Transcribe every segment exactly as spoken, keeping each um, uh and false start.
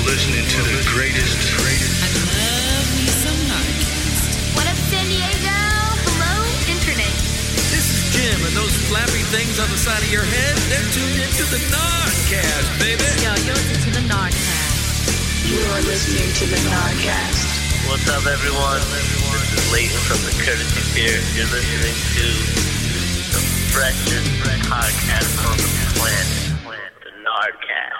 listening to the greatest, greatest. I love me some Narcast. What up, San Diego? Hello, Internet. This is Jim, and those flappy things on the side of your head, they're tuned into the Narcast, baby. Yo, you're listening to the Narcast. You are listening to the Narcast. What's up, everyone? This is Leighton from the Courtesy Pier. You're listening to the freshest podcast on the planet, the Narcast.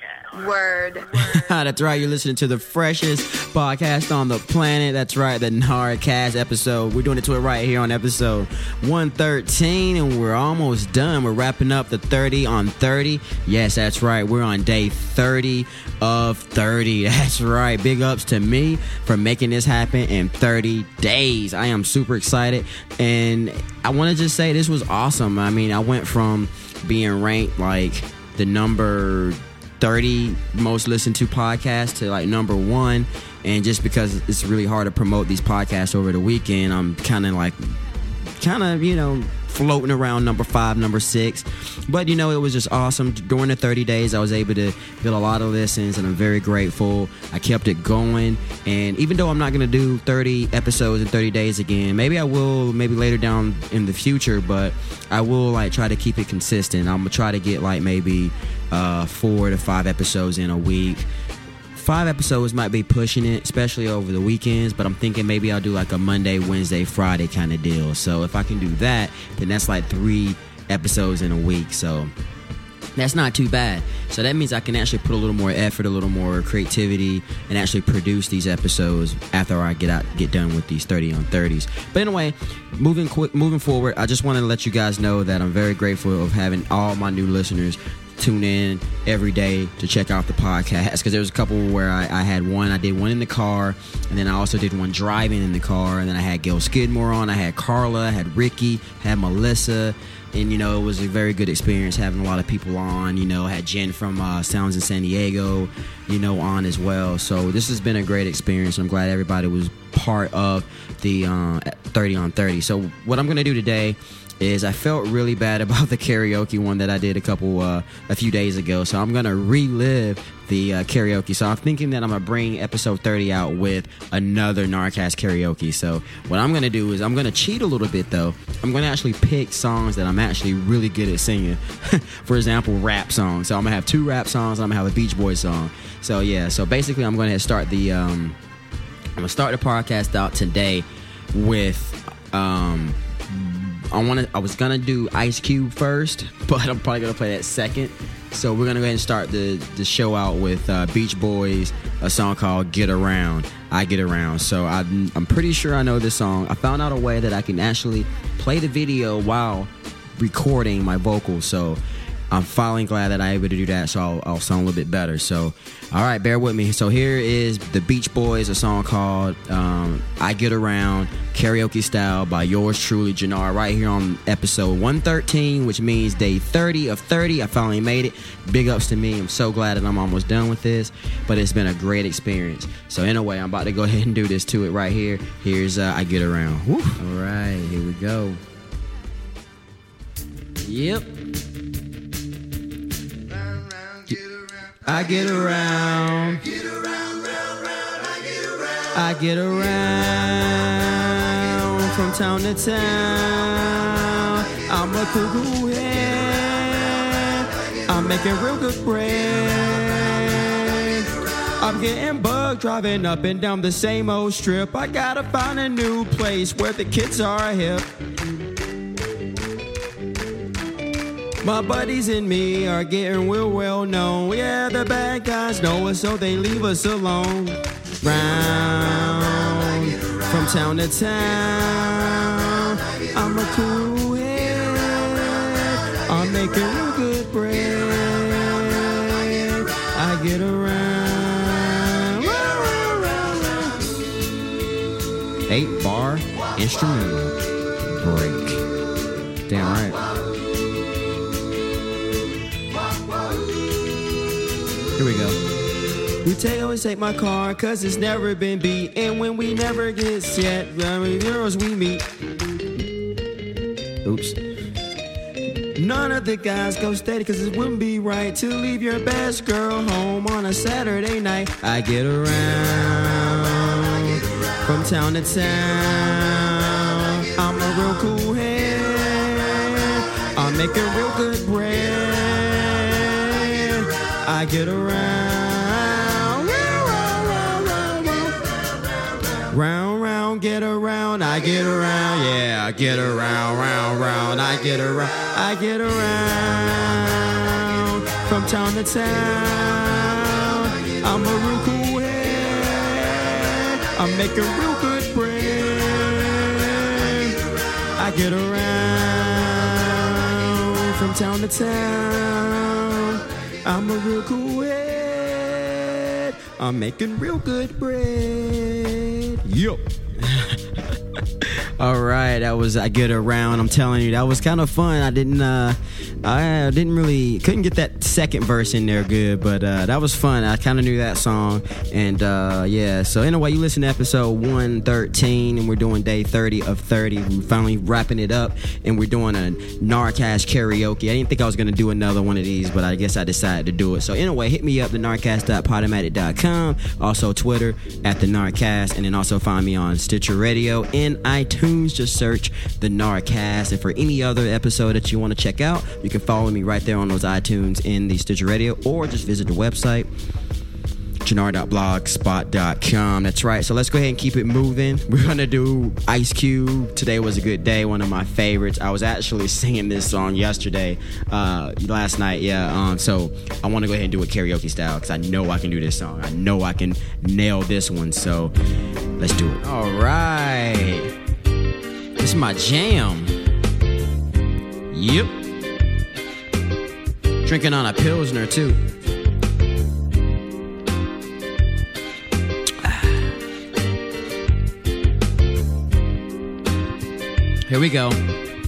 Word. That's right. You're listening to the freshest podcast on the planet. That's right. The Narcast episode. We're doing it to it right here on episode one thirteen, and we're almost done. We're wrapping up the thirty on thirty. Yes, that's right. We're on day thirty of thirty. That's right. Big ups to me for making this happen in thirty days. I am super excited, and I want to just say this was awesome. I mean, I went from being ranked like the number thirty most listened to podcasts to like number one, and just because it's really hard to promote these podcasts over the weekend, I'm kind of like kind of you know floating around number five, number six. But you know, it was just awesome. During the thirty days, I was able to get a lot of listens, and I'm very grateful. I kept it going, and even though I'm not going to do thirty episodes in thirty days again, maybe I will, maybe later down in the future, but I will like try to keep it consistent. I'm gonna try to get like maybe uh, four to five episodes in a week. Five episodes might be pushing it, especially over the weekends, but I'm thinking maybe I'll do like a Monday, Wednesday, Friday kind of deal. So if I can do that, then that's like three episodes in a week. So that's not too bad. So that means I can actually put a little more effort, a little more creativity, and actually produce these episodes after I get out, get done with these thirty on thirties. But anyway, moving quick, moving forward, I just want to let you guys know that I'm very grateful of having all my new listeners tune in every day to check out the podcast, because there was a couple where I, I had one I did one in the car, and then I also did one driving in the car, and then I had Gail Skidmore on, I had Carla, I had Ricky, had Melissa, and you know, it was a very good experience having a lot of people on. You know, I had Jen from uh, Sounds in San Diego, you know, on as well. So this has been a great experience. I'm glad everybody was part of the uh, thirty on thirty. So what I'm gonna do today is I felt really bad about the karaoke one that I did a couple, uh, a few days ago. So I'm going to relive the uh, karaoke. So I'm thinking that I'm going to bring episode thirty out with another Narcast karaoke. So what I'm going to do is I'm going to cheat a little bit, though. I'm going to actually pick songs that I'm actually really good at singing. For example, rap songs. So I'm going to have two rap songs, and I'm going to have a Beach Boys song. So yeah, so basically I'm going to start the, um, I'm going to start the podcast out today with, um, I want to. I was gonna do Ice Cube first, but I'm probably gonna play that second. So we're gonna go ahead and start the the show out with uh, Beach Boys, a song called "Get Around." I get around. So I'm, I'm pretty sure I know this song. I found out a way that I can actually play the video while recording my vocals. So I'm finally glad that I'm able to do that. So I'll, I'll sound a little bit better. So all right, bear with me. So here is the Beach Boys, a song called um, "I Get Around," karaoke style by yours truly, Jannar, right here on episode one thirteen, which means day thirty of thirty. I finally made it. Big ups to me. I'm so glad that I'm almost done with this, but it's been a great experience. So anyway, I'm about to go ahead and do this to it right here. Here's uh, "I Get Around." Woo. All right, here we go. Yep. I get around, get around, round, round, I get around, I get around, from town to town, I'm a cuckoo head, I'm making real good bread, I'm getting bugged driving up and down the same old strip, I gotta find a new place where the kids are hip. My buddies and me are getting real well known. Yeah, the bad guys know us, so they leave us alone. Round, from town to town, I'm a cool head. I'm making real good bread. I get around. Eight bar instrumental break. Damn right. Here we go. We take, always take my car, cause it's never been beat. And when we never get set, I mean, girls we meet. Oops. None of the guys go steady, cause it wouldn't be right to leave your best girl home on a Saturday night. I get around from town to town. I'm a real cool head. I'm making real good bread. I get around, round, round, get around. I get around, yeah, I get around, round, round. I get around, I get around from town to town. I'm a real cool head. I'm making real good bread. I get around from town to town. I'm a real cool head. I'm making real good bread. Yo. All right, that was I Get Around. I'm telling you, that was kind of fun. I didn't, uh, I didn't really, couldn't get that second verse in there good, but uh, that was fun. I kind of knew that song, and uh, yeah. So anyway, you listen to episode one thirteen, and we're doing day thirty of thirty. We're finally wrapping it up, and we're doing a Narcast karaoke. I didn't think I was gonna do another one of these, but I guess I decided to do it. So anyway, hit me up, the narcast dot podomatic dot com, also Twitter at the Narcast, and then also find me on Stitcher Radio and iTunes. Just search the Narcast. And for any other episode that you want to check out, you can follow me right there on those iTunes in the Stitcher Radio, or just visit the website, Jannar dot blogspot dot com. That's right. So let's go ahead and keep it moving. We're going to do Ice Cube. Today was a good day. One of my favorites. I was actually singing this song yesterday, uh, last night. Yeah. Um, so I want to go ahead and do it karaoke style, because I know I can do this song. I know I can nail this one. So let's do it. All right. This is my jam. Yep. Drinking on a Pilsner, too. Here we go.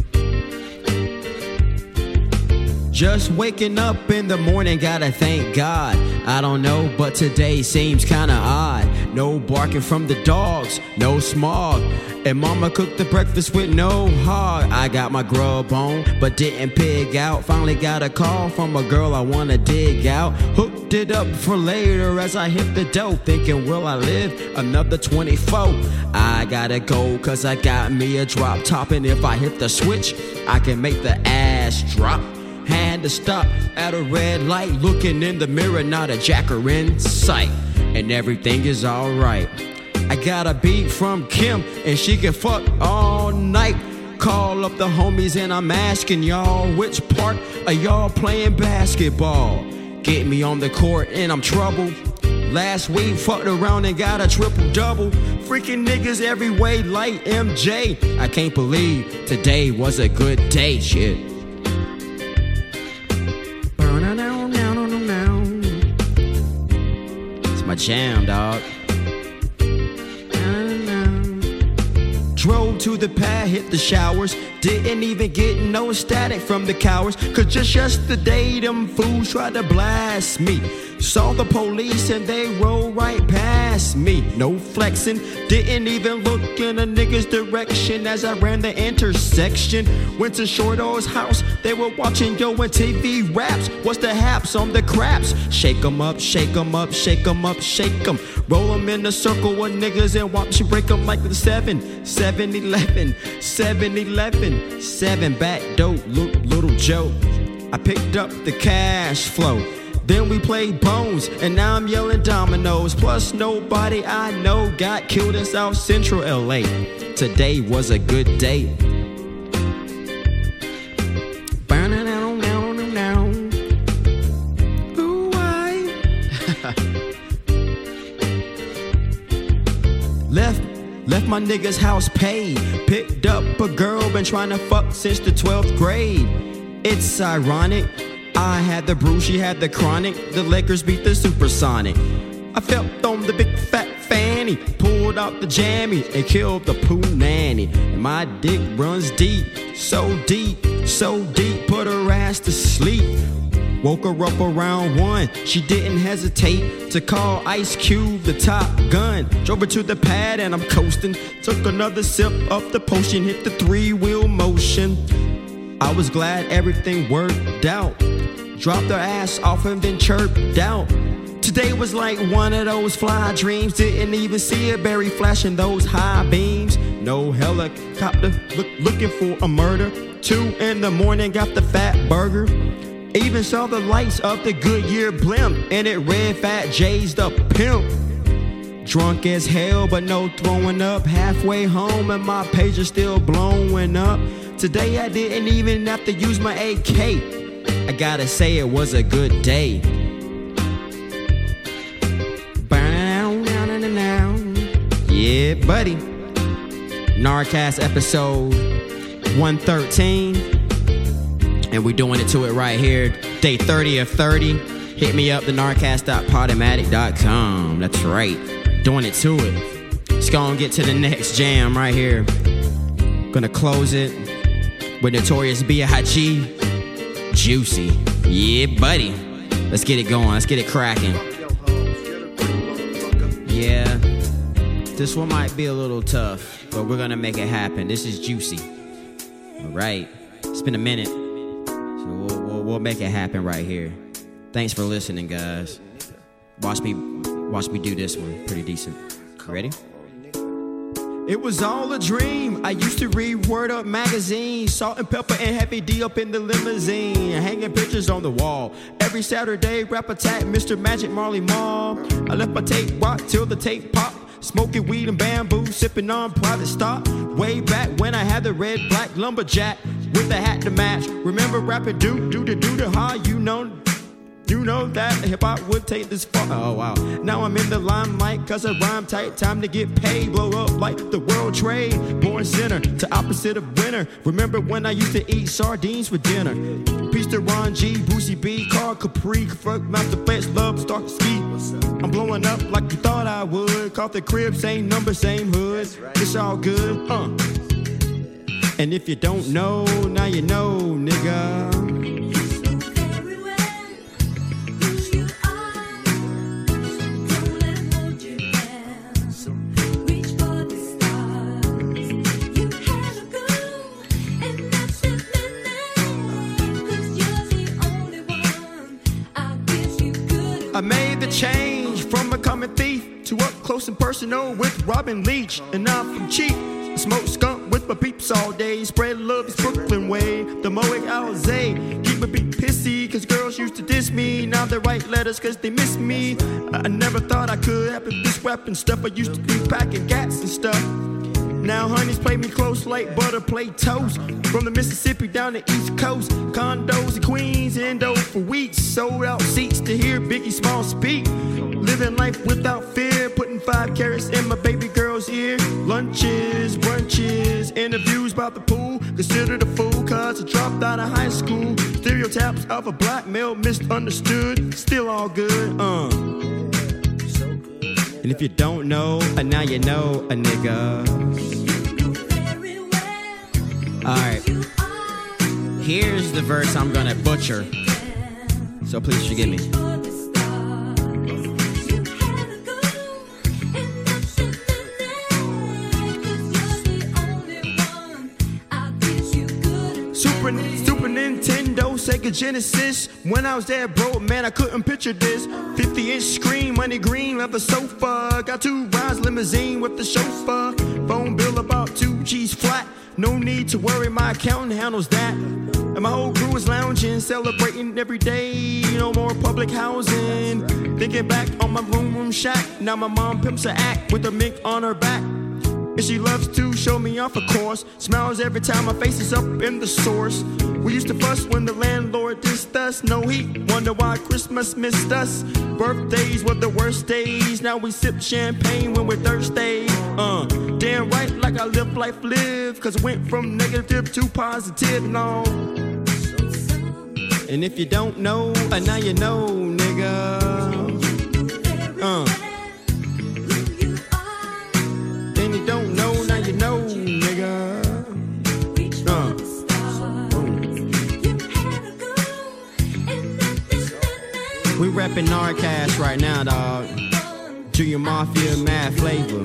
Just waking up in the morning, gotta thank God. I don't know, but today seems kinda odd. No barking from the dogs, no smog. And mama cooked the breakfast with no hog. I got my grub on, but didn't pig out. Finally got a call from a girl I wanna dig out. Hooked it up for later as I hit the dope. Thinking, will I live another twenty-four? I gotta go, cause I got me a drop top. And if I hit the switch, I can make the ass drop. Had to stop at a red light, looking in the mirror, not a jacker in sight. And everything is alright. I got a beat from Kim, and she can fuck all night. Call up the homies, and I'm asking y'all, which part are y'all playing basketball? Get me on the court, and I'm troubled. Last week, fucked around and got a triple-double. Freaking niggas every way like M J. I can't believe today was a good day, shit. It's my jam, dog. Drove to the pad, hit the showers. Didn't even get no static from the cowards. Cause just yesterday, them fools tried to blast me. Saw the police and they rolled right past me. No flexing, didn't even look in a nigga's direction as I ran the intersection. Went to Short O's house, they were watching Yo and T V raps. What's the haps on the craps? Shake 'em up, shake 'em up, shake 'em up, shake 'em. Roll 'em in a circle of niggas and watch you break 'em like the seven, seven eleven, seven eleven, seven back dope, little joke. I picked up the cash flow. Then we played Bones, and now I'm yelling dominoes. Plus nobody I know got killed in South Central L A. Today was a good day. Ooh, I Left, left my nigga's house paid. Picked up a girl, been trying to fuck since the twelfth grade. It's ironic. I had the brew, she had the chronic. The Lakers beat the Supersonic. I felt on the big fat fanny, pulled out the jammy and killed the poo nanny. And my dick runs deep, so deep, so deep, put her ass to sleep. Woke her up around one. She didn't hesitate to call Ice Cube the Top Gun. Drove her to the pad and I'm coasting. Took another sip of the potion, hit the three-wheel motion. I was glad everything worked out. Dropped their ass off and then chirped out. Today was like one of those fly dreams. Didn't even see a berry flashing those high beams. No helicopter look, looking for a murder. Two in the morning got the fat burger. Even saw the lights of the Goodyear blimp, and it read Fat J's the pimp. Drunk as hell but no throwing up. Halfway home and my pager still blowing up. Today I didn't even have to use my A K. I gotta say it was a good day. Yeah, buddy. Narcast episode one thirteen. And we're doing it to it right here. Day thirty of thirty. Hit me up, the narcast dot podomatic dot com. That's right. Doing it to it. Let's go and get to the next jam right here. Gonna close it with Notorious B I G Juicy. Yeah, buddy. Let's get it going. Let's get it cracking. Yeah. This one might be a little tough, but we're gonna make it happen. This is Juicy. All right. It's been a minute, so we'll, we'll, we'll make it happen right here. Thanks for listening, guys. Watch me, watch me do this one. Pretty decent. Ready? It was all a dream. I used to read Word Up magazine. Salt and Pepper and Heavy D up in the limousine. Hanging pictures on the wall. Every Saturday, rap attack, Mister Magic Marley Marl. I left my tape rock till the tape pop. Smoking weed and bamboo, sipping on private stock. Way back when I had the red black lumberjack with the hat to match. Remember rapping do do do do do ha? You know, you know that hip hop would take this far. Oh wow! Now I'm in the limelight 'cause I rhyme tight. Time to get paid, blow up like the world trade. Born sinner to opposite of winner. Remember when I used to eat sardines for dinner? Peace to Ron G, Boosie B, Carl Capri, Fuck Master Flex, Love, Start Ski. I'm blowing up like you thought I would. Caught the crib, same number, same hood. It's all good, uh. And if you don't know, now you know, nigga. I made the change from a common thief to up close and personal with Robin Leach. And I'm from cheap. Smoke skunk with my peeps all day. Spread love, it's Brooklyn way. The Moet Alizé. Keep me be pissy, 'cause girls used to diss me. Now they write letters 'cause they miss me. I never thought I could happen this weapon stuff. I used to be packing gats and stuff. Now honeys play me close like butter play toast. From the Mississippi down the East Coast. Condos in Queens, endo for weeks. Sold out seats to hear Biggie Small speak. Living life without fear. Putting five carats in my baby girl's ear. Lunches, brunches, interviews about the pool. Considered a fool 'cause I dropped out of high school. Stereotypes of a black male misunderstood. Still all good, uh. And if you don't know, uh, now you know, a nigga. Alright. Here's the verse I'm gonna butcher. So please forgive me. Super, Super Nintendo, Sega Genesis. When I was there, bro, man, I couldn't picture this. fifty inch screen, money green, leather sofa. Got two rides, limousine with the chauffeur. Phone bill about two G's flat. No need to worry, my accountant handles that. And my whole crew is lounging, celebrating every day. No more public housing. Thinking back on my room, room shack. Now my mom pimps her act with a mink on her back. And she loves to show me off, of course. Smiles every time my face is up in the source. We used to fuss when the landlord dissed us. No heat, wonder why Christmas missed us. Birthdays were the worst days. Now we sip champagne when we're thirsty. Uh, damn right, like I live life live. 'Cause I went from negative to positive, no. And if you don't know, uh, now you know, nigga. Uh. And you don't know, now you know, nigga. Uh. We reppin' Narcast right now, dog. Junior Mafia, Mad Flavor.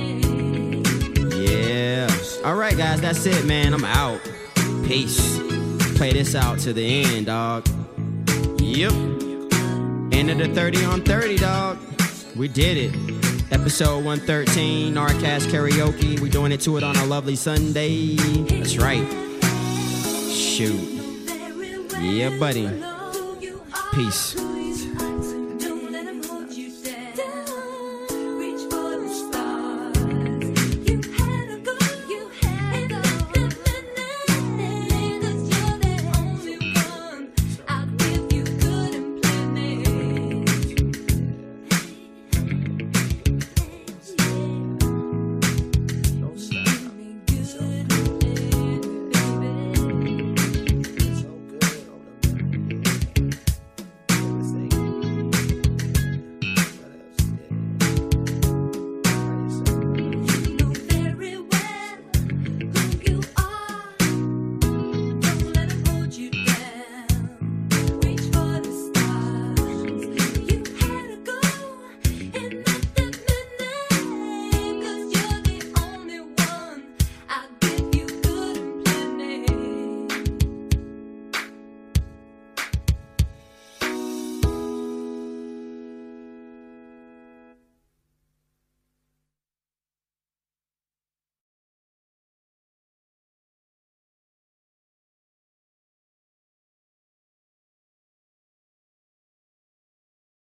Yeah. Alright, guys, that's it, man. I'm out. Peace. play this out to the end, dog. Yep. End of the thirty on thirty, dog. We did it. Episode one thirteen, Narcast Karaoke. We doing it to it on a lovely Sunday. That's right. Shoot. Yeah, buddy. Peace.